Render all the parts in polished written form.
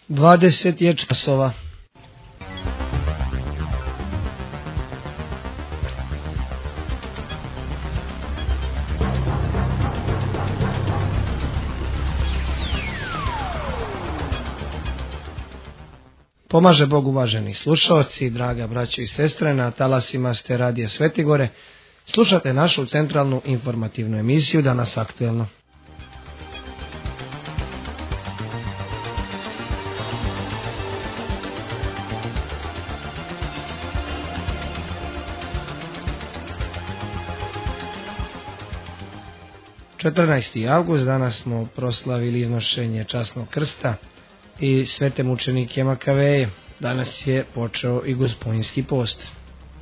20 je časova. Pomaže Bog, uvaženi slušalci, draga braćo i sestre, na talasima ste radija Svetigore. Slušate našu centralnu informativnu emisiju Danas aktuelno. Avgust, danas smo proslavili iznošenje časnog krsta i svete mučenike Makaveje. Danas je počeo i Gospodnjski post.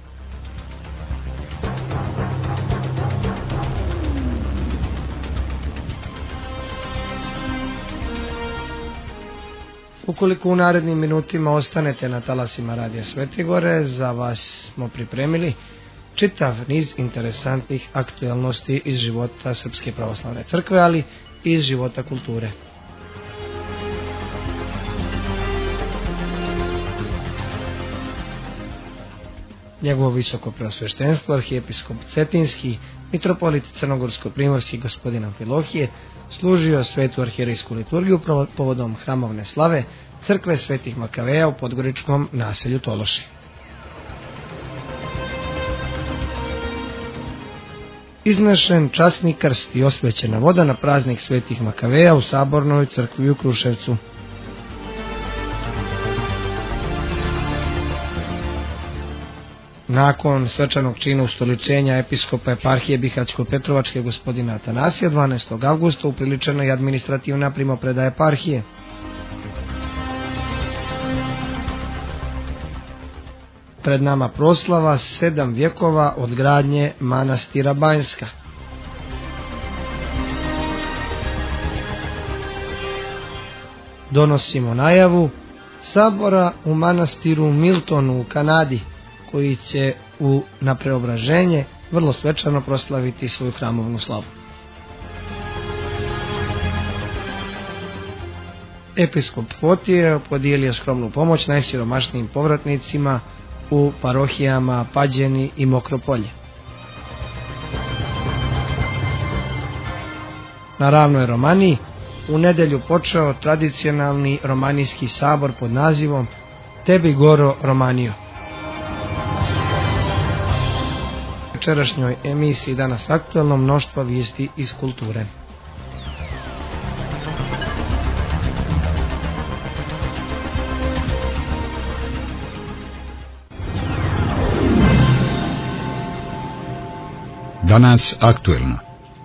Ukoliko u narednim minutima ostanete na talasima radija Svetigore, za vas smo pripremili čitav niz interesantnih aktualnosti iz života Srpske pravoslavne crkve, ali i iz života kulture. Njegovo visoko preosveštenstvo, arhijepiskop Cetinski, mitropolit Crnogorsko-primorski gospodin Amfilohije, služio svetu arhijerejsku liturgiju povodom hramovne slave crkve svetih Makaveja u podgoričkom naselju Tološi. Iznešen časni krst i osvećena voda na praznik svetih Makaveja u Sabornoj crkvi u Kruševcu. Nakon svečanog čina ustoličenja episkopa eparhije Bihaćko-Petrovačke gospodina Atanasija 12. avgusta upriličena je administrativna primopredaja eparhije. Pred nama proslava 7 vjekova od gradnje manastira Banjska. Donosimo najavu sabora u manastiru Miltonu u Kanadi, koji će na preobraženje vrlo svečano proslaviti svoju hramovnu slavu. Episkop Fotije podijelio skromnu pomoć najsiromašnijim povratnicima u parohijama Pađeni i Mokropolje. Na Ravnoj Romaniji u nedjelju počeo tradicionalni romanijski sabor pod nazivom Tebi Goro Romanio. U večerašnjoj emisiji Danas aktuelno mnoštvo vijesti iz kulture. Danas aktuelno.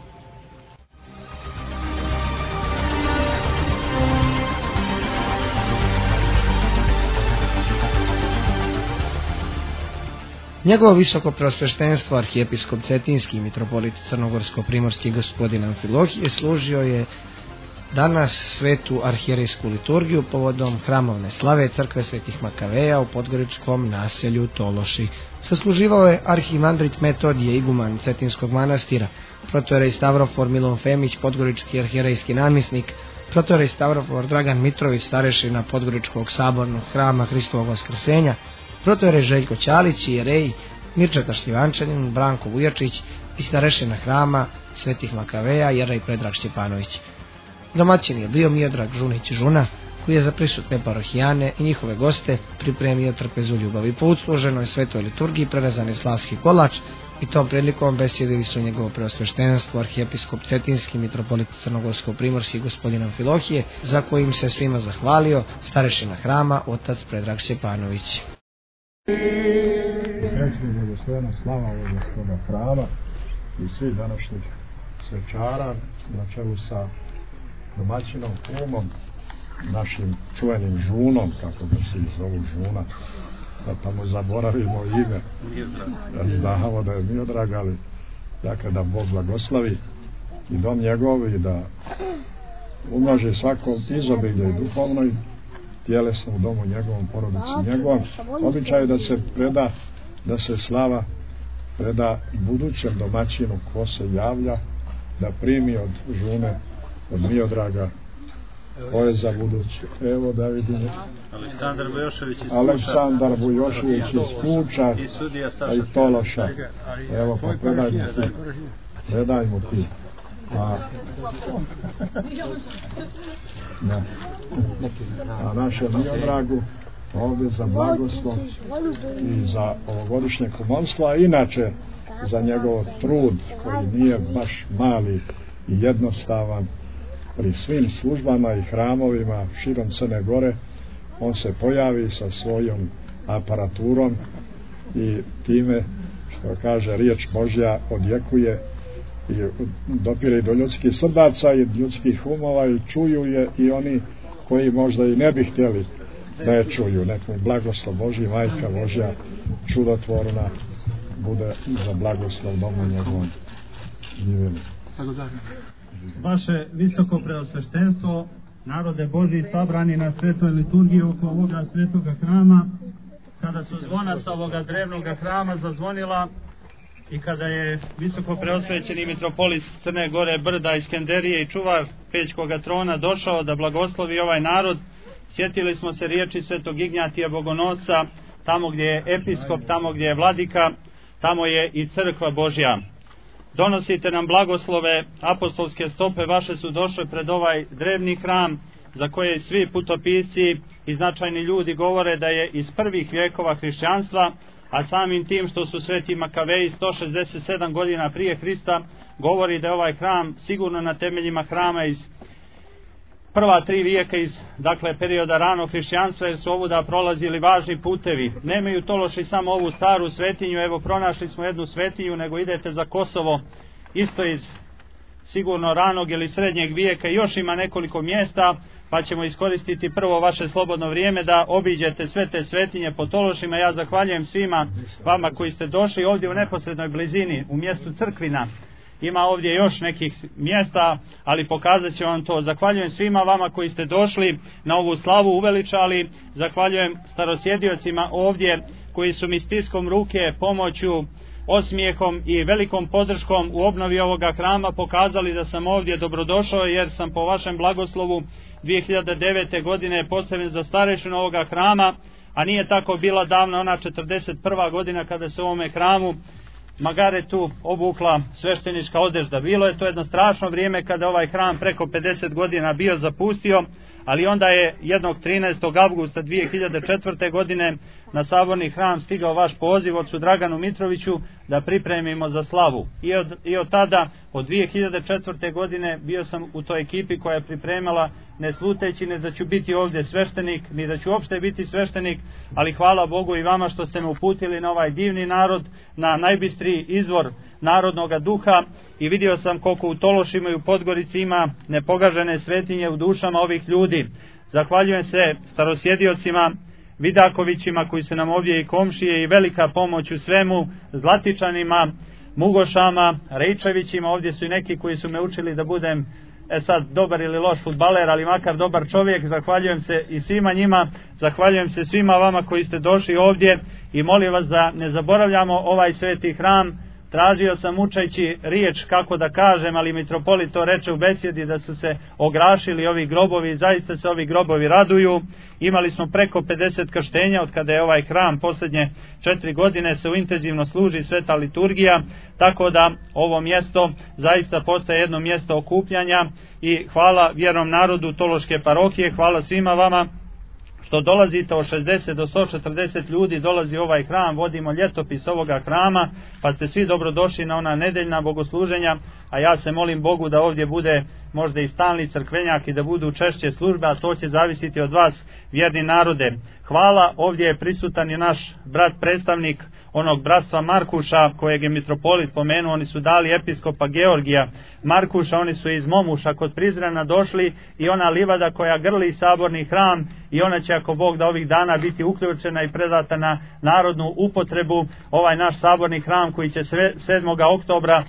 Njegovo visoko preosveštenstvo arhijepiskop Cetinski, mitropolit Crnogorsko-primorski gospodin Amfilohije, služio je danas svetu arhijerejsku liturgiju povodom hramovne slave crkve svetih Makaveja u podgoričkom naselju Tološi. Sasluživao je arhimandrit Metodije, iguman Cetinskog manastira, protojerej Stavrofor Milon Femić, podgorički arhijerejski namjesnik, protojerej Stavrofor Dragan Mitrović, starešina podgoričkog sabornog hrama Hristovog vaskrsenja, protojerej Željko Ćalić i jerej Mirčeta Šljivančanin, Branko Vujačić i starešina hrama svetih Makaveja jerej Predrag Šćepanović. Domaćin je bio Miodrag Žunić Žuna, koji je za prisutne parohijane i njihove goste pripremio trpezu ljubavi. Po utsluženoj svetoj liturgiji prerezan je slavski kolač i tom prilikom besjedili su njegovo preosveštenstvo arhijepiskop Cetinski, mitropolit Crnogorsko-primorski gospodin Amfilohije, za kojim se svima zahvalio starešina hrama otac Predrag Šćepanović. Srećni blagoslovena slava ovog Gospoda hrama i svi današnjih svečara na čelu sa domaćinom kumom, našim čuvenim Žunom, kako ga se zovu Žuna, da pa mu zaboravimo ime, da znamo da je Miodrag, ali dakle da Bog blagoslovi i dom njegov i da umnoži svakom izobilje i duhovnoj, tjelesno u domu njegovom, porodici njegovom. Običaj da se preda, da se slava preda budućem domaćinu ko se javlja, da primi od Žune, od Miodraga Ko je za budući? Evo da vidimo. Aleksandar Bujošević iz Kuča i Tološa. Evo pa predaj mu ti. A našem Miodragu ovdje za blagoslov i za ovogodišnje kumonstvo, a inače za njegov trud koji nije baš mali i jednostavan pri svim službama i hramovima širom Crne Gore. On se pojavi sa svojom aparaturom i time, što kaže, riječ Božja odjekuje i dopire do ljudskih srdaca i ljudskih umova i čuju je i oni koji možda i ne bi htjeli da je čuju. Nek mu blagoslov Božji, Majka Božja čudotvorna bude za blagoslov domu njegovom. Živjeli. Vaše visoko preosveštenstvo, narode Božji sabrani na svetoj liturgiji oko ovoga svetoga hrama, kada su zvona sa ovoga drevnog hrama zazvonila i kada je visoko preosvećeni mitropolit Crne Gore, Brda, Iskenderije i čuvar Pećkoga trona došao da blagoslovi ovaj narod, sjetili smo se riječi svetog Ignjatija Bogonosca, tamo gdje je episkop, tamo gdje je vladika, tamo je i crkva Božja. Donosite nam blagoslove, apostolske stope vaše su došle pred ovaj drevni hram, za koje svi putopisci i značajni ljudi govore da je iz prvih vjekova hrišćanstva, a samim tim što su sveti Makaveji 167 godina prije Hrista, govori da je ovaj hram sigurno na temeljima hrama iz prva 3 vijeka iz, dakle, perioda ranog hrišćanstva, jer su ovuda prolazili važni putevi. Nemaju Tološi samo ovu staru svetinju, evo pronašli smo jednu svetinju, nego idete za Kosovo, isto iz sigurno ranog ili srednjeg vijeka, još ima nekoliko mjesta, pa ćemo iskoristiti prvo vaše slobodno vrijeme da obiđete sve te svetinje po Tološima. Ja zahvaljujem svima vama koji ste došli ovdje u neposrednoj blizini, u mjestu Crkvina. Ima ovdje još nekih mjesta, ali pokazat ću vam to. Zahvaljujem svima vama koji ste došli na ovu slavu, uveličali. Zahvaljujem starosjediocima ovdje koji su mi stiskom ruke, pomoću, osmijehom i velikom podrškom u obnovi ovoga hrama pokazali da sam ovdje dobrodošao, jer sam po vašem blagoslovu 2009. godine postavljen za starešinu ovoga hrama, a nije tako bila davna ona 41. godina kada se u ovome hramu Magaretu obukla sveštenička odežda. Bilo je to jedno strašno vrijeme kada ovaj hram preko 50 godina bio zapustio, ali onda je jednog 13. avgusta 2004. godine na saborni hram stigao vaš poziv ocu Draganu Mitroviću da pripremimo za slavu. I od tada, od 2004. godine, bio sam u toj ekipi koja je pripremala, ne sluteći ne da ću biti ovdje sveštenik, ni da ću uopšte biti sveštenik, ali hvala Bogu i vama što ste me uputili na ovaj divni narod, na najbistriji izvor narodnoga duha, i vidio sam koliko u Tološima i u Podgorici ima nepogažene svetinje u dušama ovih ljudi. Zahvaljujem se starosjediocima, Vidakovićima koji su nam ovdje i komšije i velika pomoć u svemu, Zlatičanima, Mugošama, Rejčevićima, ovdje su i neki koji su me učili da budem sad dobar ili loš fudbaler, ali makar dobar čovjek. Zahvaljujem se i svima njima, zahvaljujem se svima vama koji ste došli ovdje i molim vas da ne zaboravljamo ovaj sveti hram. Tražio sam učeći riječ kako da kažem, ali mitropolit to reče u besjedi da su se ograšili ovi grobovi, zaista se ovi grobovi raduju. Imali smo preko 50 krštenja od kada je ovaj hram posljednje 4 godine se intenzivno služi sveta liturgija, tako da ovo mjesto zaista postaje jedno mjesto okupljanja i hvala vjernom narodu Tološke parohije, hvala svima vama što dolazite, od 60 do 140 ljudi dolazi u ovaj hram, vodimo ljetopis ovoga hrama, pa ste svi dobrodošli na ona nedeljna bogosluženja, a ja se molim Bogu da ovdje bude možda i stalni crkvenjak i da budu češće službe, a to će zavisiti od vas, vjerni narode. Hvala, ovdje je prisutan i naš brat predstavnik onog bratstva Markuša kojeg je mitropolit pomenuo, oni su dali episkopa Georgija Markuša, oni su iz Momuša kod Prizrena došli i ona livada koja grli saborni hram i ona će, ako Bog da, ovih dana biti uključena i predata na narodnu upotrebu, ovaj naš saborni hram koji će 7. oktobra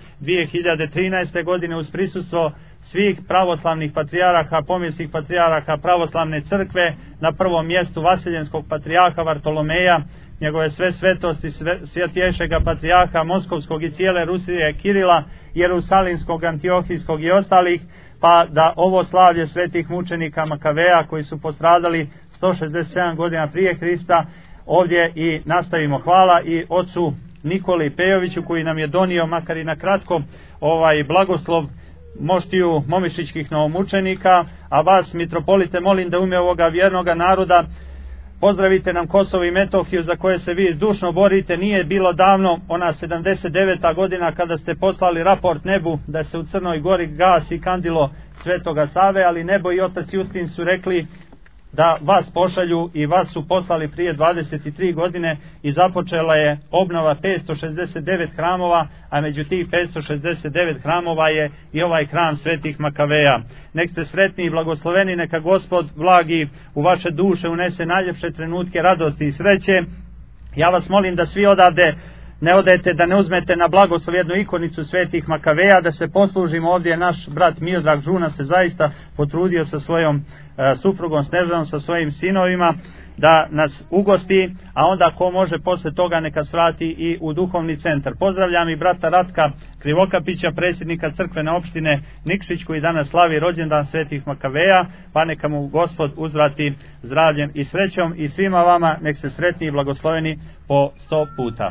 2013. godine uz prisustvo svih pravoslavnih patrijarha, pomjesnih patrijarha pravoslavne crkve, na prvom mjestu Vaseljenskog patrijarha Vartolomeja, njegove sve svetosti svjetješega patrijarha Moskovskog i cijele Rusije Kirila, Jerusalimskog, Antiohijskog i ostalih, pa da ovo slavlje svetih mučenika Makaveja koji su postradali 167 godina prije Hrista ovdje i nastavimo. Hvala i ocu Nikoli Pejoviću koji nam je donio, makar i na kratko, blagoslov moštiju momišićkih novomučenika, a vas, mitropolite, molim da u ime ovoga vjernoga naroda pozdravite nam Kosovo i Metohiju za koje se vi zdušno borite. Nije bilo davno ona 79. godina kada ste poslali raport nebu da se u Crnoj Gori gasi kandilo Svetoga Save, ali nebo i otac Justin su rekli da vas pošalju i vas su poslali prije 23 godine i započela je obnova 569 hramova, a među tih 569 hramova je i ovaj hram svetih Makaveja. Nek ste sretni i blagosloveni, neka Gospod blagi u vaše duše unese najljepše trenutke radosti i sreće. Ja vas molim da svi odavde ne odete, da ne uzmete na blagoslov jednu ikonicu svetih Makaveja, da se poslužimo ovdje. Naš brat Miodrag Žuna se zaista potrudio sa svojom suprugom Snežanom, sa svojim sinovima, da nas ugosti, a onda ko može posle toga neka svrati i u duhovni centar. Pozdravljam i brata Ratka Krivokapića, predsjednika crkvene opštine Nikšić, koji danas slavi rođendan svetih Makaveja, pa neka mu Gospod uzvrati zdravljem i srećom, i svima vama nek se sretni i blagosloveni po 100 puta.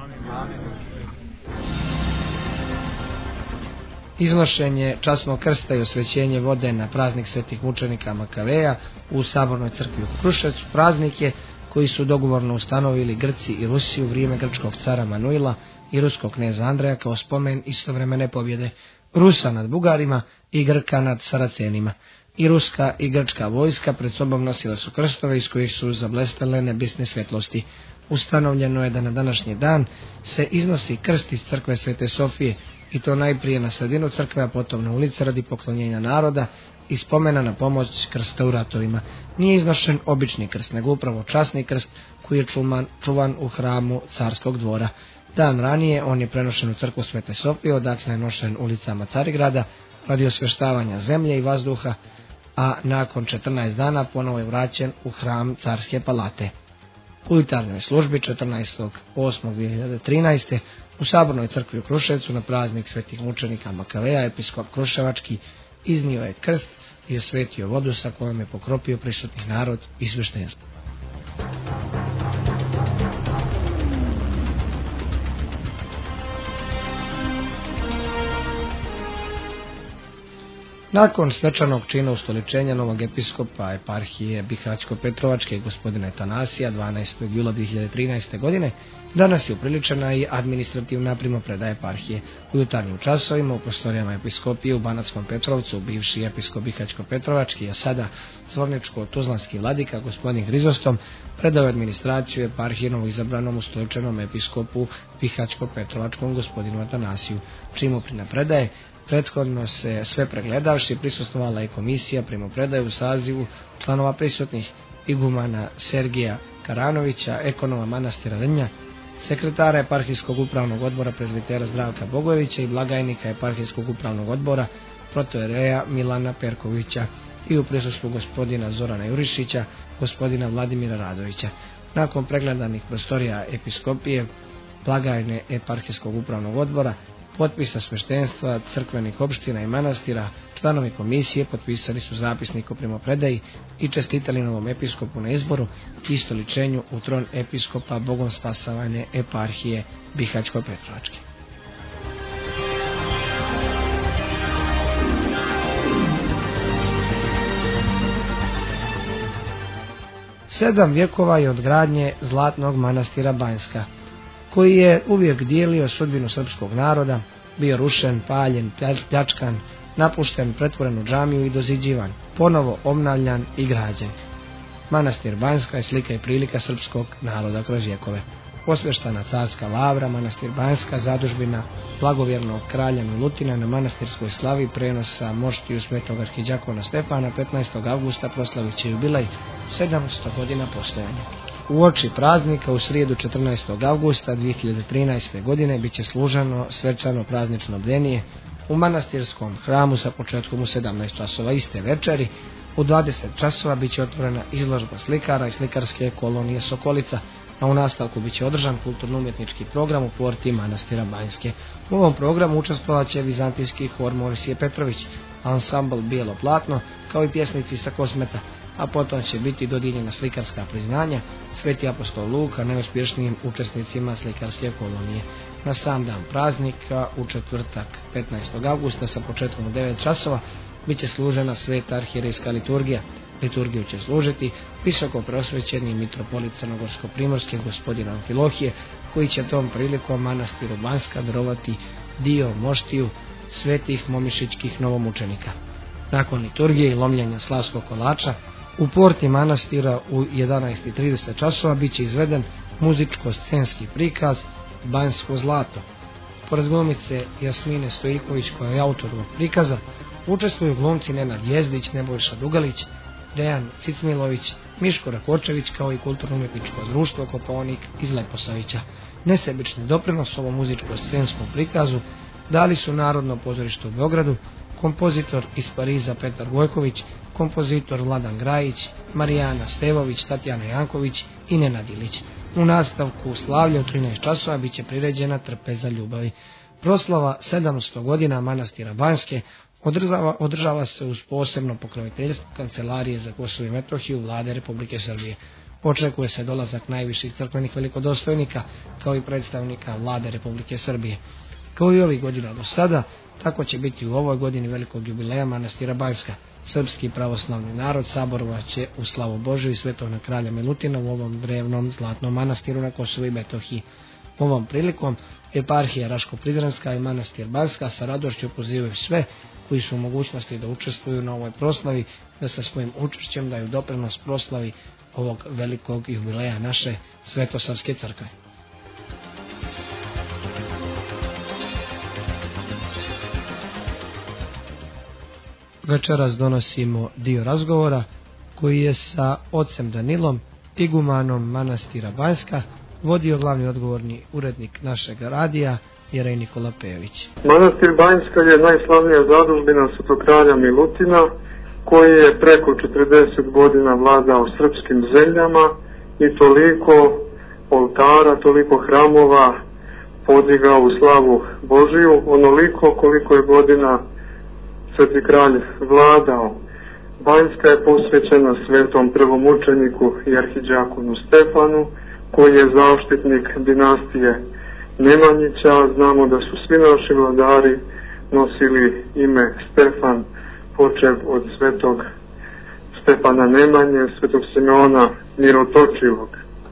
Iznošenje časnog krsta i osvećenje vode na praznik svetih mučenika Makaveja u Sabornoj crkvi u Kruševcu praznik je koji su dogovorno ustanovili Grci i Rusi u vrijeme grčkog cara Manuila i ruskog kneza Andreja kao spomen istovremene pobjede Rusa nad Bugarima i Grka nad Saracenima. I ruska i grčka vojska pred sobom nosile su krstove iz kojih su zablestale nebesne svjetlosti. Ustanovljeno je da na današnji dan se iznosi krst iz crkve Svete Sofije, i to najprije na sredinu crkve, a potom na ulici radi poklonjenja naroda i spomena na pomoć krsta u ratovima. Nije iznošen obični krst, nego upravo časni krst koji je čuvan u hramu carskog dvora. Dan ranije on je prenošen u crkvu Svete Sofije, odakle je nošen ulicama Carigrada radi osvještavanja zemlje i vazduha, a nakon 14 dana ponovo je vraćen u hram carske palate. U jutarnjoj službi 14.8.2013. u Sabornoj crkvi u Kruševcu na praznik svetih mučenika Makaveja episkop Kruševački iznio je krst i osvetio vodu sa kojom je pokropio prisutni narod i sveštenstvo. Nakon svečanog čina ustoličenja novog episkopa eparhije Bihaćko-Petrovačke gospodina Etanasija 12. jula 2013. godine, danas je upriličena i administrativna primopredaja eparhije. U jutarnjim časovima u prostorijama episkopije u Banatskom Petrovcu bivši episkop Bihaćko-Petrovački, a sada zvorničko-tuzlanski vladika gospodin Hrizostom predao administraciju eparhije novoizabranom ustoličenom episkopu Bihaćko-Petrovačkom gospodinu Etanasiju, čemu primopredaje prethodno se sve pregledavši prisustvovala i komisija primopredaje u sazivu članova prisutnih igumana Sergija Karanovića, ekonoma manastira Rnja, sekretara eparhijskog upravnog odbora prezbitera Zdravka Bogojevića i blagajnika eparhijskog upravnog odbora protojereja Milana Perkovića i u prisustvu gospodina Zorana Jurišića, gospodina Vladimira Radovića. Nakon pregledanih prostorija episkopije, blagajne eparhijskog upravnog odbora, potpisa sveštenstva, crkvenih opština i manastira, članovi komisije potpisali su zapisnik o primopredaji i čestitali novom episkopu na izboru i istoličenju u tron episkopa Bogom spasavane eparhije Bihaćko-Petrovačke. Sedam vjekova je od gradnje zlatnog manastira Banjska, koji je uvijek dijelio sudbinu srpskog naroda, bio rušen, paljen, pljačkan, napušten, pretvoren u džamiju i doziđivan, ponovo obnavljan i građen. Manastir Banjska je slika i prilika srpskog naroda kroz vjekove. Osvještana carska lavra, manastir Banjska, zadužbina blagovjernog kralja Milutina na manastirskoj slavi prenosa moštiju svetog arhidjakona Stefana 15. avgusta proslavit će jubilej 700 godina postojanja. U oči praznika u srijedu 14. avgusta 2013. godine bit će služeno svečano praznično bdenije u manastirskom hramu sa početkom u 17 časova iste večeri. U 20 časova bit će otvorena izložba slikara i slikarske kolonije Sokolica, a u nastavku bit će održan kulturno-umjetnički program u porti manastira Banjske. U ovom programu učestvovat će vizantijski hor Morisije Petrović, ansambl Bijelo platno, kao i pjesnici sa Kosmeta, a potom će biti dodijeljena slikarska priznanja Sveti apostol Luka najuspješnijim učesnicima slikarske kolonije. Na sam dan praznika, u četvrtak 15. augusta sa početkom u 9 časova, bit će služena sveta arhijerejska liturgija. Liturgiju će služiti visoko prosvećeni mitropolit crnogorsko-primorski gospodin Amfilohije, koji će tom prilikom manastiru Banjska darovati dio moštiju svetih momišićkih novomučenika. Nakon liturgije i lomljenja slavskog kolača, u porti manastira u 11:30 časova bit će izveden muzičko-scenski prikaz Banjsko zlato. Pored glumice Jasmine Stojiković, koja je autor ovog prikaza, učestvuju glumci Nenad Jezdić, Nebojša Dugalić, Dejan Cicmilović, Miško Rakočević, kao i kulturno-umjetničko društvo Kopaonik iz Leposavića. Nesebični doprinos ovom muzičko-scenskom prikazu dali su Narodno pozorište u Beogradu, kompozitor iz Pariza Petar Gojković, kompozitor Vladan Grajić, Marijana Stevović, Tatjana Janković i Nenad Ilić. U nastavku slavlja u 13 časova bit će priređena Trpeza ljubavi. Proslava 700 godina manastira Banjske održava se uz posebno pokroviteljstvo Kancelarije za Kosovo i Metohiju Vlade Republike Srbije. Očekuje se dolazak najviših crkvenih velikodostojnika, kao i predstavnika Vlade Republike Srbije. Kao i ovih godina do sada, tako će biti u ovoj godini velikog jubileja manastira Banjska. Srpski pravoslavni narod saborovat će u slavu Božju i Svetog kralja Milutina u ovom drevnom zlatnom manastiru na Kosovu i Metohiji. Ovom prilikom eparhija Raško-Prizrenska i manastir Banjska sa radošću pozivaju sve koji su u mogućnosti da učestvuju na ovoj proslavi, da sa svojim učešćem daju doprinos proslavi ovog velikog jubileja naše Svetosavske crkve. Večeras donosimo dio razgovora koji je sa ocem Danilom, igumanom manastira Banjska, vodio glavni odgovorni urednik našeg radija, Jerej Nikola Pejević. Manastir Banjska je najslavnija zadužbina Svetog kralja Milutina, koji je preko 40 godina vladao srpskim zemljama i toliko oltara, toliko hramova podigao u slavu Božiju, onoliko koliko je godina Sveti kralj vladao. Banjska je posvećena svetom prvomučeniku i arhidjakonu Stefanu, koji je zaštitnik dinastije Nemanjića. Znamo da su svi naši vladari nosili ime Stefan, počev od svetog Stefana Nemanje, svetog Simeona Mirotočivog.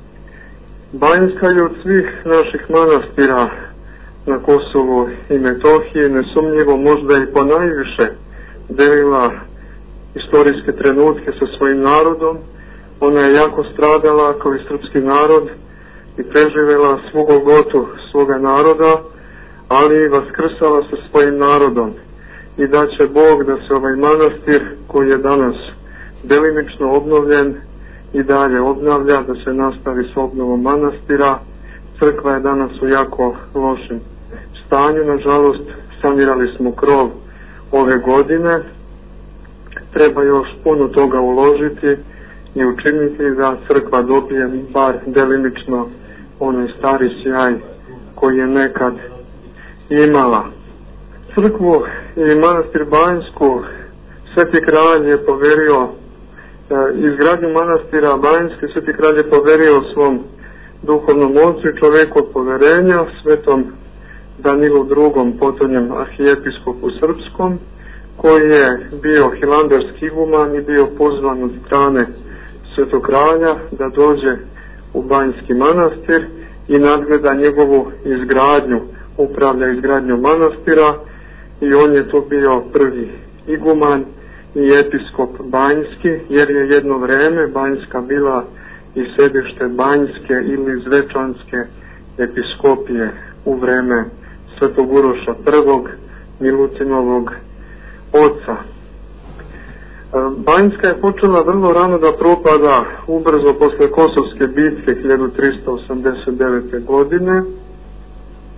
Banjska je od svih naših manastira na Kosovu i Metohiji nesumnjivo možda i ponajviše delila istorijske trenutke sa svojim narodom. Ona je jako stradala kao i srpski narod i preživjela svu golgotu svoga naroda, ali i vaskrsala sa svojim narodom. I da će Bog da se ovaj manastir, koji je danas delimično obnovljen, i dalje obnavlja, da se nastavi s obnovom manastira. Crkva je danas u jako lošem stanju, nažalost. Sanirali smo krov ove godine, treba još puno toga uložiti i učiniti da crkva dobije bar delimično onaj stari sjaj koji je nekad imala. Crkvu i manastir Banjsku Sveti kralj je poverio, izgradnju manastira Banjske Sveti kralj je poverio svom duhovnom ocu i čoveku od poverenja, svetom Danilu II, potonjem arhijepiskopu srpskom, koji je bio hilandarski iguman i bio pozvan od strane Svetog kralja da dođe u Banjski manastir i nadgleda njegovu izgradnju, upravlja izgradnju manastira, i on je to bio prvi iguman i episkop Banjski, jer je jedno vreme Banjska bila i sedište Banjske ili Zvečanske episkopije u vreme Svetog Uroša I, Milutinovog oca. Banjska je počela vrlo rano da propada, ubrzo posle Kosovske bitke 1389. godine.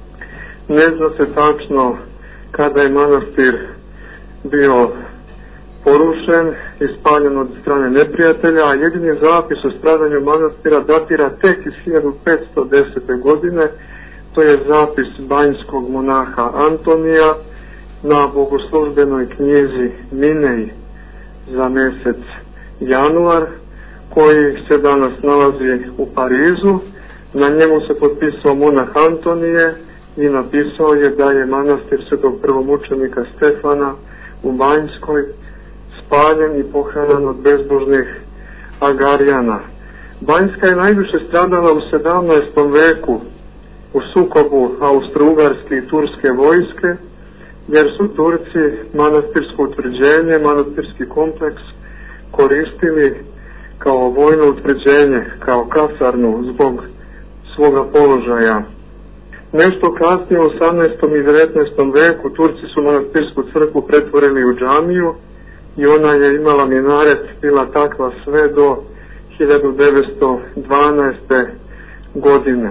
Ne zna se tačno kada je manastir bio porušen i spaljen od strane neprijatelja, a jedini zapis o stradanju manastira datira tek iz 1510. godine. To je zapis banjskog monaha Antonija na bogoslužbenoj knjizi Minej za mjesec januar, koji se danas nalazi u Parizu. Na njemu se potpisao monah Antonije i napisao je da je manastir svetog prvomučenika Stefana u Banjskoj spaljen i pohranjen od bezbožnih Agarijana. Banjska je najviše stradala u 17. veku u sukobu austro-ugarske i turske vojske, jer su Turci manastirsko utvrđenje, manastirski kompleks koristili kao vojno utvrđenje, kao kasarnu zbog svoga položaja. Nešto kasnije u 18. i 19. veku Turci su manastirsku crkvu pretvorili u džamiju i ona je imala minaret, bila takva sve do 1912. godine.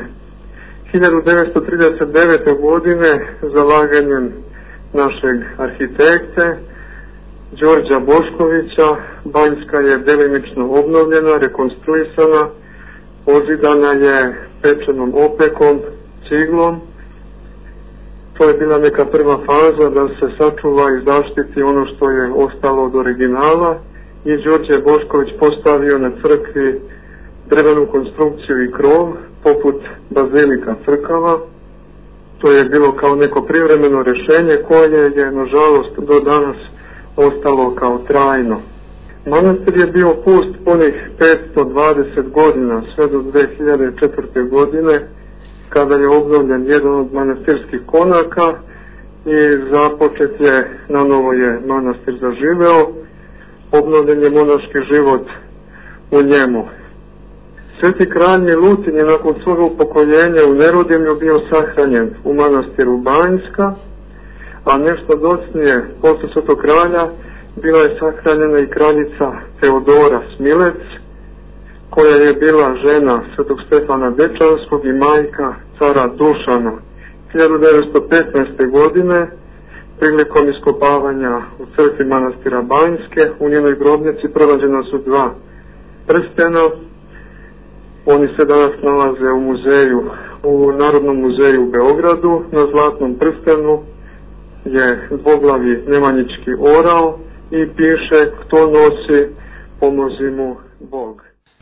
1939. godine zalaganjem našeg arhitekte Đorđa Boškovića Banjska je delimično obnovljena, rekonstruisana, pozidana je pečenom opekom, ciglom. To je bila neka prva faza da se sačuva i zaštiti ono što je ostalo od originala i Đorđe Bošković postavio na crkvi drvenu konstrukciju i krov poput bazilika crkava. To je bilo kao neko privremeno rješenje koje je nažalost do danas ostalo kao trajno. Manastir je bio pust punih 520 godina, sve do 2004. godine, kada je obnovljen jedan od manastirskih konaka i započet je, na novo je manastir zaživeo, obnovljen je monaški život u njemu. Sveti kralj Milutin je nakon svoga upokoljenja u Nerodimlju bio sahranjen u manastiru Banjska, a nešto docnije posle svetog kralja bila je sahranjena i kraljica Teodora Smilec, koja je bila žena svetog Stefana Dečanskog i majka cara Dušana. 1915. godine prilikom iskopavanja u crkvi manastira Banjske u njenoj grobnici pronađena su dva prstena. Oni se danas nalaze u muzeju, u Narodnom muzeju u Beogradu. Na zlatnom prstenu je dvoglavi nemanjički orao i piše: "Kto nosi, pomozi mu Bog."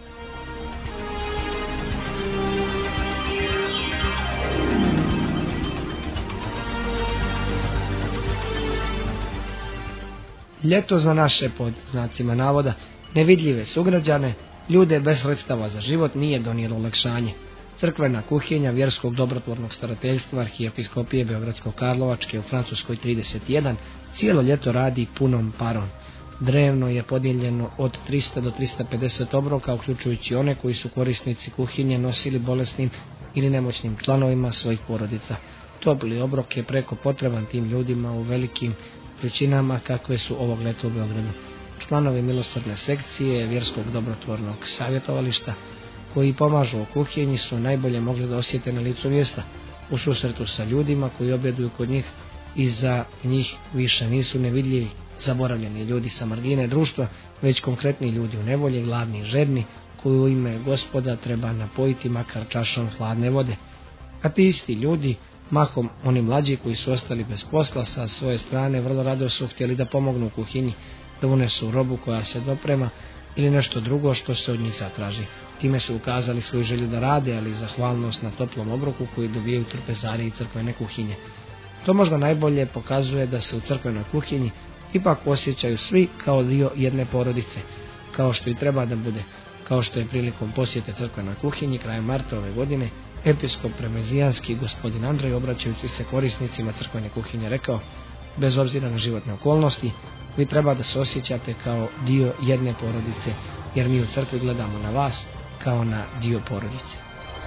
Ljeto za naše, pod znacima navoda, nevidljive sugrađane, ljude bez sredstava za život, nije donijelo olakšanje. Crkvena kuhinja Vjerskog dobrotvornog starateljstva Arhijepiskopije Beogradsko-Karlovačke u Francuskoj 31 cijelo ljeto radi punom parom. Drevno je podijeljeno od 300 do 350 obroka, uključujući one koji su korisnici kuhinje nosili bolesnim ili nemoćnim članovima svojih porodica. Topli obrok je preko potreban tim ljudima u velikim količinama kakve su ovog leta u Beogradu. Članovi milosrdne sekcije Vjerskog dobrotvornog savjetovališta koji pomažu u kuhinji su najbolje mogli da osjete na licu mjesta, u susretu sa ljudima koji objeduju kod njih i za njih više nisu nevidljivi, zaboravljeni ljudi sa margine društva, već konkretni ljudi u nevolji, gladni i žedni, koji u ime Gospoda treba napojiti makar čašom hladne vode. A ti isti ljudi, mahom oni mlađi koji su ostali bez posla, sa svoje strane vrlo rado su htjeli da pomognu u kuhinji, da unesu robu koja se doprema ili nešto drugo što se od njih zatraži. Time su ukazali svoju želju da rade, ali i zahvalnost na toplom obroku koji dobijaju trpezari i crkvene kuhinje. To možda najbolje pokazuje da se u crkvenoj kuhinji ipak osjećaju svi kao dio jedne porodice, kao što i treba da bude, kao što je prilikom posjete crkvenoj kuhinji krajem marta ove godine episkop Premezijanski gospodin Andrej, obraćajući se korisnicima crkvene kuhinje, rekao: "Bez obzira na životne okolnosti, vi treba da se osjećate kao dio jedne porodice, jer mi u crkvi gledamo na vas kao na dio porodice."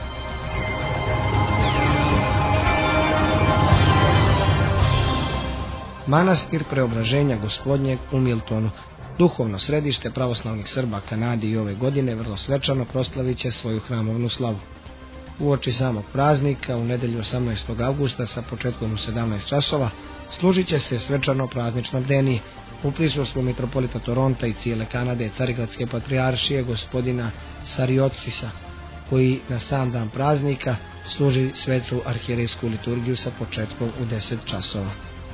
Manastir Preobraženja Gospodnjeg u Miltonu, duhovno središte pravoslavnih Srba Kanade, i ove godine vrlo svečano proslavit će svoju hramovnu slavu. Uoči samog praznika, u nedjelju 18. augusta sa početkom u 17 časova, služit će se svečano praznično bdenije, u prisustvu mitropolita Toronta i cijele Kanade, Carigradske patrijaršije gospodina Sariocisa, koji na sam dan praznika služi svetu arhijerejsku liturgiju sa početkom u 10 časova.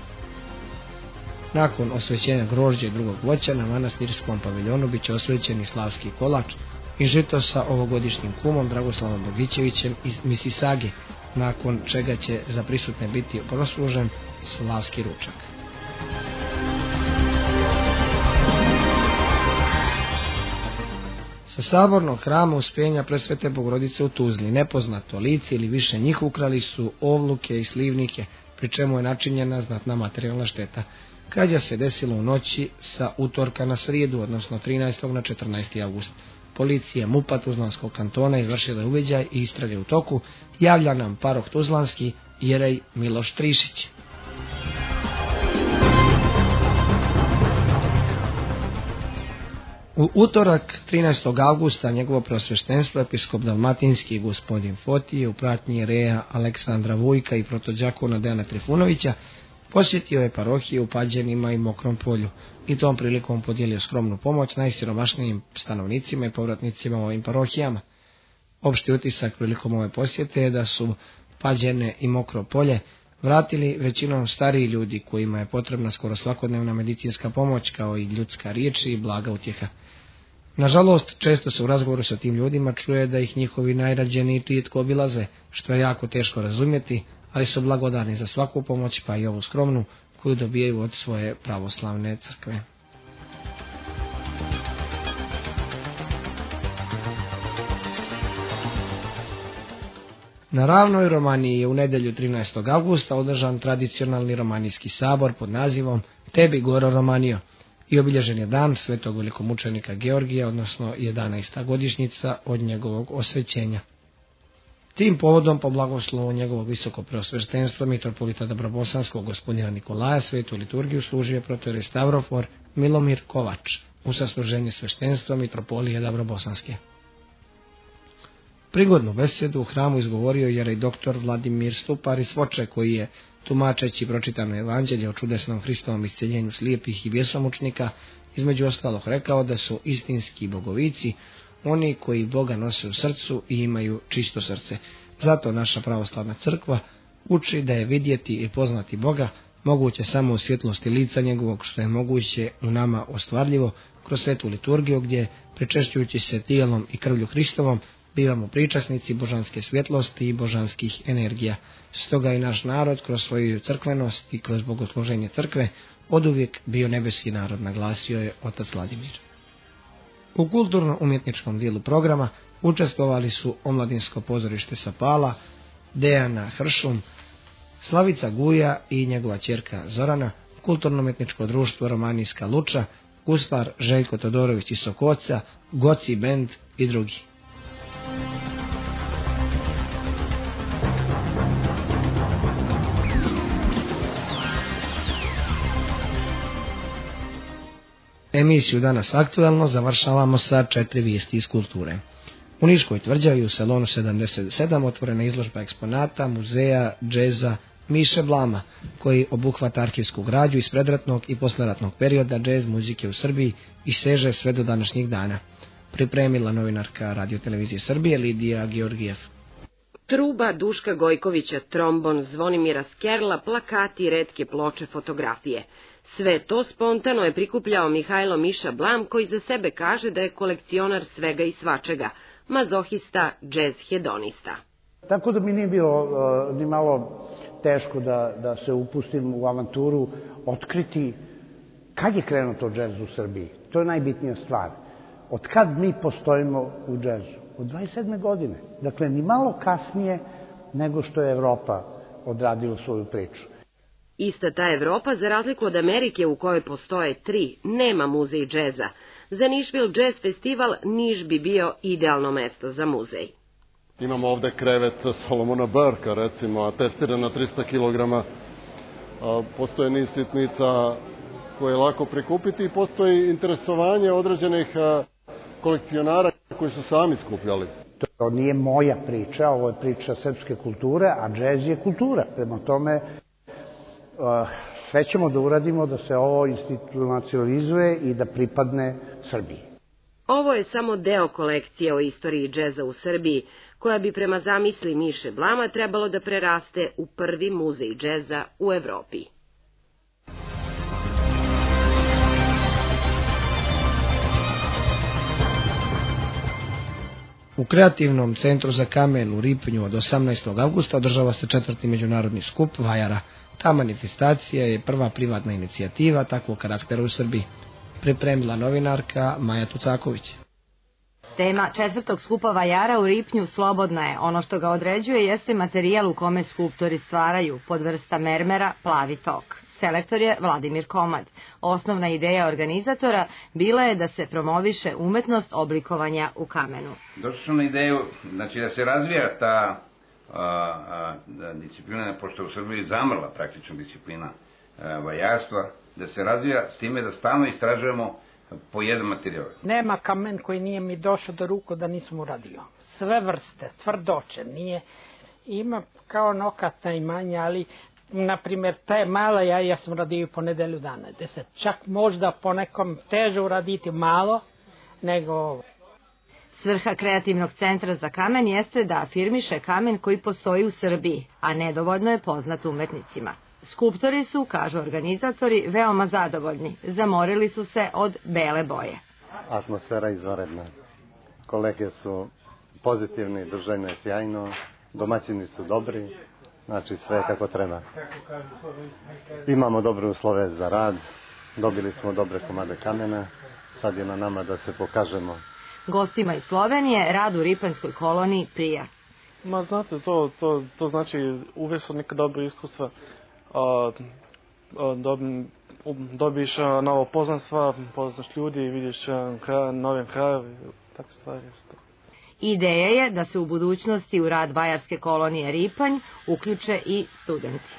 Nakon osvećenja grožđa i drugog voća na manastirskom paviljonu biće osvećen i slavski kolač i žito sa ovogodišnjim kumom Dragoslavom Bogićevićem iz Misisage, nakon čega će za prisutne biti proslužen slavski ručak. Sa sabornog hrama Uspjenja Presvete Bogorodice u Tuzli nepoznato lice ili više njih ukrali su ovluke i slivnike, pri čemu je načinjena znatna materijalna šteta. Krađa se desila u noći sa utorka na srijedu, odnosno 13. na 14. avgust. Policija MUP-a Tuzlanskog kantona izvršila je uviđaj i istrage u toku, javlja nam paroh Tuzlanski jerej Miloš Trišić. U utorak 13. avgusta njegovo prosveštenstvo episkop Dalmatinski gospodin Fotije u pratnji jereja Aleksandra Vujka i protođakona Dejana Trifunovića posjetio je parohije u Pađenima i Mokrom polju i tom prilikom podijelio skromnu pomoć najsiromašnijim stanovnicima i povratnicima u ovim parohijama. Opšti utisak prilikom ove posjete je da su Pađene i Mokro polje vratili većinom stariji ljudi kojima je potrebna skoro svakodnevna medicinska pomoć kao i ljudska riječ i blaga utjeha. Nažalost, često se u razgovoru sa tim ljudima čuje da ih njihovi najrađeniji rijetko obilaze, što je jako teško razumjeti, ali su blagodarni za svaku pomoć, pa i ovu skromnu koju dobijaju od svoje pravoslavne crkve. Na Ravnoj Romaniji je u nedjelju 13. avgusta održan tradicionalni romanijski sabor pod nazivom Tebi Goro Romanio i obilježen je dan svetog velikomučenika Georgija, odnosno 11. godišnjica od njegovog osvećenja. Tim povodom po blagoslovu njegovog visokopreosveštenstva mitropolita Dobrobosanskog gospodina Nikolaja svetu liturgiju služio protoijerej Stavrofor Milomir Kovač u sasluženje sveštenstva mitropolije Dobrobosanske. Prigodnu besedu u hramu izgovorio jerej doktor Vladimir Stupar iz Foče, koji je, tumačeći pročitano evanđelje o čudesnom Hristovom isceljenju slijepih i bjesomučnika, između ostalog rekao da su istinski bogovici oni koji Boga nose u srcu i imaju čisto srce. Zato naša pravoslavna crkva uči da je vidjeti i poznati Boga moguće samo u svjetlosti lica njegovog, što je moguće u nama ostvarljivo kroz svetu liturgiju, gdje pričešćujući se tijelom i krvlju Hristovom bivamo pričasnici božanske svjetlosti i božanskih energija. Stoga i naš narod kroz svoju crkvenost i kroz bogosluženje crkve oduvijek bio nebeski narod, naglasio je otac Vladimir. U kulturno-umjetničkom dijelu programa učestvovali su Omladinsko pozorište sa Pala, Dejana Hršum, Slavica Guja i njegova ćerka Zorana, Kulturno-umjetničko društvo Romanijska Luča, Guslar Željko Todorović iz Sokoca, Goci bend i drugi. Emisiju Danas aktuelno završavamo sa 4 vijesti iz kulture. U Niškoj tvrđavi u salonu 77 otvorena izložba eksponata muzeja džeza Miše Blama, koji obuhvata arhivsku građu iz predratnog i posleratnog perioda džez muzike u Srbiji i seže sve do današnjih dana. Pripremila novinarka Radio-televizije Srbije Lidija Georgijev. Truba Duška Gojkovića, trombon Zvonimira Skerla, plakati, retke ploče, fotografije. Sve to spontano je prikupljao Mihajlo Miša Blam, koji za sebe kaže da je kolekcionar svega i svačega, mazohista, džez hedonista. Tako da mi nije bilo ni malo teško da se upustim u avanturu, otkriti kad je krenuo to džez u Srbiji. To je najbitnija stvar. Od kad mi postojimo u džezu? Od 27. godine. Dakle, ni malo kasnije nego što je Evropa odradila svoju priču. Ista ta Evropa, za razliku od Amerike u kojoj postoje 3, nema muzej džeza. Za Nišvil Jazz Festival Niš bi bio idealno mesto za muzej. Imamo ovde krevet Solomona Burka, recimo, testiran na 300 kg. Postoje niz sitnica koje je lako prikupiti i postoji interesovanje određenih kolekcionara koji su sami skupljali. To nije moja priča, ovo je priča srpske kulture, a džez je kultura. Prema tome, sve ćemo da uradimo da se ovo institucionalizuje i da pripadne Srbiji. Ovo je samo deo kolekcije o istoriji džeza u Srbiji, koja bi prema zamisli Miše Blama trebalo da preraste u prvi muzej džeza u Evropi. U Kreativnom centru za kamen u Ripnju od 18. avgusta održava se 4. međunarodni skup vajara. Ta manifestacija je prva privatna inicijativa takvog karaktera u Srbiji. Pripremila novinarka Maja Tucaković. Tema 4. skupa vajara u Ripnju slobodna je. Ono što ga određuje jeste materijal u kome skulptori stvaraju, podvrsta mermera, plavi tok. Selektor je Vladimir Komad. Osnovna ideja organizatora bila je da se promoviše umetnost oblikovanja u kamenu. Došli smo na ideju, znači da se razvija ta disciplina, pošto je u Srbiji zamrla praktično disciplina vajarstva, da se razvija s time da stalno istražujemo po jedan materijal. Nema kamen koji nije mi došao do ruku da nisam uradio. Sve vrste, tvrdoće, nije. Ima kao nokatna imanja, ali na primjer, ta je mala, ja sam radio po nedelju dana. Da se čak možda po nekom teže uraditi malo nego ovo. Svrha Kreativnog centra za kamen jeste da afirmiše kamen koji postoji u Srbiji, a nedovoljno je poznat umetnicima. Skulptori su, kažu organizatori, veoma zadovoljni. Zamorili su se od bele boje. Atmosfera izvanredna. Kolege su pozitivni, držanje je sjajno, domaćini su dobri, znači sve kako treba. Imamo dobre uslove za rad, dobili smo dobre komade kamena, sad je na nama da se pokažemo. Gostima iz Slovenije rad u ripanjskoj koloniji prija. Ma znate, to znači uvijek su neka dobra iskustva. Dobiš novo poznanstva, poznaš ljudi, vidiš nove krajeve, takve stvari. Ideja je da se u budućnosti u rad vajarske kolonije Ripanj uključe i studenti.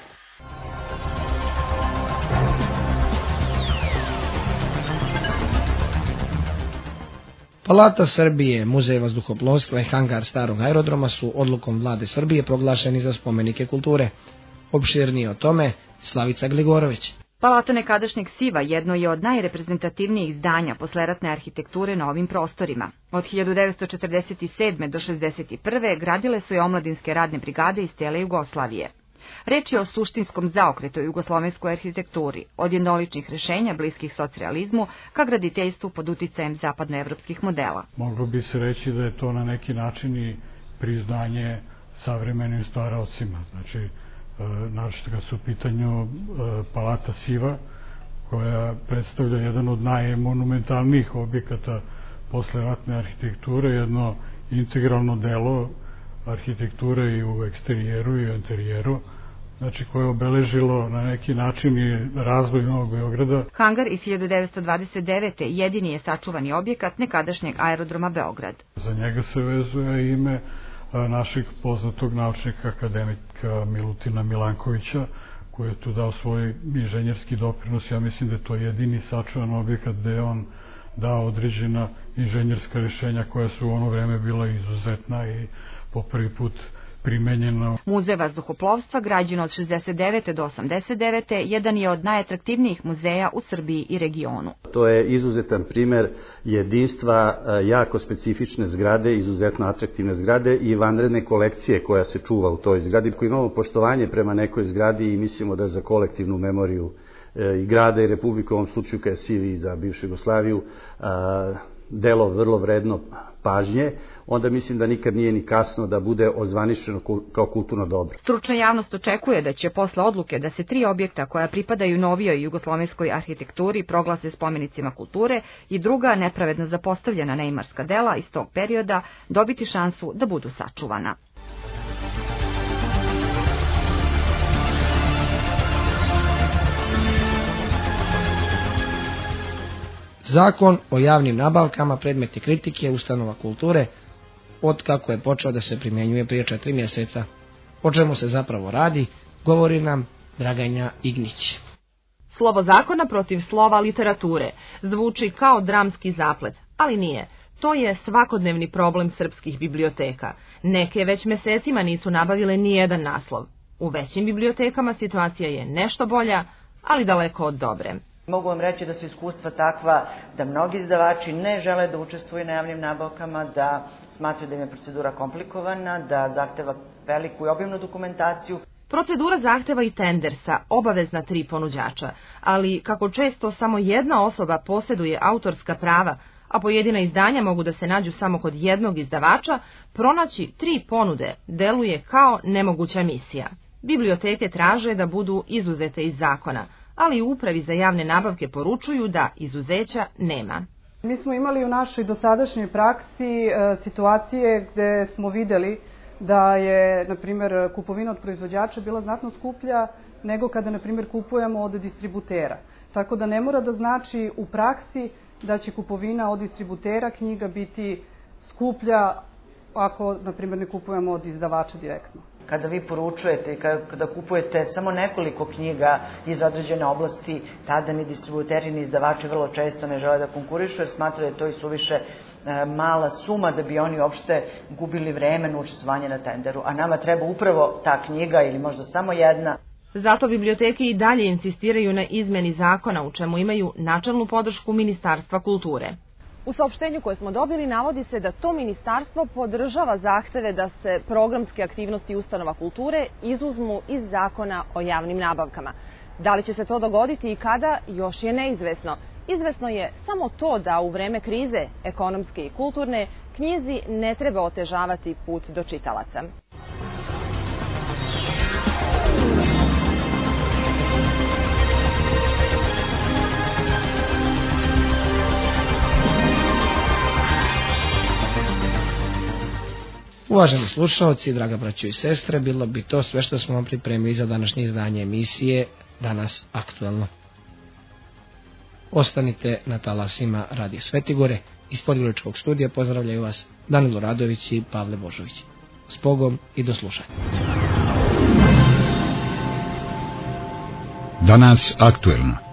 Palata Srbije, Muzej vazduhoplovstva i hangar starog aerodroma su odlukom vlade Srbije proglašeni za spomenike kulture. Opširnije o tome Slavica Gligorović. Palata nekadašnjeg Siva jedno je od najreprezentativnijih zdanja posleratne arhitekture na ovim prostorima. Od 1947. do 1961. gradile su je omladinske radne brigade iz cijele Jugoslavije. Reč je o suštinskom zaokretu jugoslovenskoj arhitekturi, od jednoličnih rešenja bliskih socrealizmu ka graditeljstvu pod uticajem zapadnoevropskih modela. Moglo bi se reći da je to na neki način i priznanje savremenim stvaraocima, znači naročito kad su u pitanju Palata Siva, koja predstavlja jedan od najmonumentalnijih objekata posleratne arhitekture, jedno integralno delo arhitekture i u eksterijeru i u interijeru, znači koje je obeležilo na neki način i razvoj Novog Beograda. Hangar iz 1929. jedini je sačuvani objekat nekadašnjeg aerodroma Beograd. Za njega se vezuje ime našeg poznatog naučnika akademika Milutina Milankovića, koji je tu dao svoj inženjerski doprinos. Ja mislim da je to jedini sačuvan objekat gde je on dao određena inženjerska rješenja koja su u ono vreme bila izuzetna i po prvi put primenjeno. Muzej vazduhoplovstva, građen od 69. do 89. jedan je od najatraktivnijih muzeja u Srbiji i regionu. To je izuzetan primer jedinstva jako specifične zgrade, izuzetno atraktivne zgrade i vanredne kolekcije koja se čuva u toj zgradi, koji imamo poštovanje prema nekoj zgradi i mislimo da za kolektivnu memoriju i grada i Republike, u ovom slučaju kada je Sivi za bivšu Jugoslaviju, delo vrlo vredno pažnje, onda mislim da nikad nije ni kasno da bude ozvaničeno kao kulturno dobro. Stručna javnost očekuje da će posle odluke da se 3 objekta koja pripadaju novijoj jugoslovenskoj arhitekturi proglase spomenicima kulture i druga nepravedno zapostavljena neimarska dela iz tog perioda dobiti šansu da budu sačuvana. Zakon o javnim nabavkama predmet je kritike ustanova kulture od kako je počeo da se primjenjuje prije 4 mjeseca. O čemu se zapravo radi, govori nam Draganja Ignić. Slovo zakona protiv slova literature zvuči kao dramski zaplet, ali nije. To je svakodnevni problem srpskih biblioteka. Neke već mjesecima nisu nabavile ni jedan naslov. U većim bibliotekama situacija je nešto bolja, ali daleko od dobre. Mogu vam reći da su iskustva takva da mnogi izdavači ne žele da učestvuju na javnim nabavkama, da smatraju da im je procedura komplikovana, da zahteva veliku i obimnu dokumentaciju. Procedura zahteva i tender sa obavezna 3 ponuđača, ali kako često samo jedna osoba posjeduje autorska prava, a pojedina izdanja mogu da se nađu samo kod jednog izdavača, pronaći 3 ponude deluje kao nemoguća misija. Biblioteke traže da budu izuzete iz zakona, ali u Upravi za javne nabavke poručuju da izuzeća nema. Mi smo imali u našoj dosadašnjoj praksi situacije gde smo videli da je, na primjer, kupovina od proizvođača bila znatno skuplja nego kada, na primjer, kupujemo od distributera. Tako da ne mora da znači u praksi da će kupovina od distributera knjiga biti skuplja ako, na primjer, ne kupujemo od izdavača direktno. Kada vi poručujete i kada kupujete samo nekoliko knjiga iz određene oblasti, tada ni distributeri ni izdavači vrlo često ne žele da konkurišu jer smatraju da je to i suviše mala suma da bi oni uopšte gubili vreme na učestvovanje na tenderu. A nama treba upravo ta knjiga ili možda samo jedna. Zato biblioteke i dalje insistiraju na izmeni zakona u čemu imaju načelnu podršku Ministarstva kulture. U saopštenju koje smo dobili navodi se da to ministarstvo podržava zahteve da se programske aktivnosti ustanova kulture izuzmu iz zakona o javnim nabavkama. Da li će se to dogoditi i kada, još je neizvesno. Izvesno je samo to da u vreme krize, ekonomske i kulturne, knjizi ne treba otežavati put do čitalaca. Uvaženi slušalci, draga braćo i sestre, bilo bi to sve što smo vam pripremili za današnje izdanje emisije Danas aktuelno. Ostanite na talasima Radija Svetigore. Iz Podgoričkog studija pozdravljaju vas Danilo Radović i Pavle Božović. S Bogom i do slušanja. Danas aktuelno.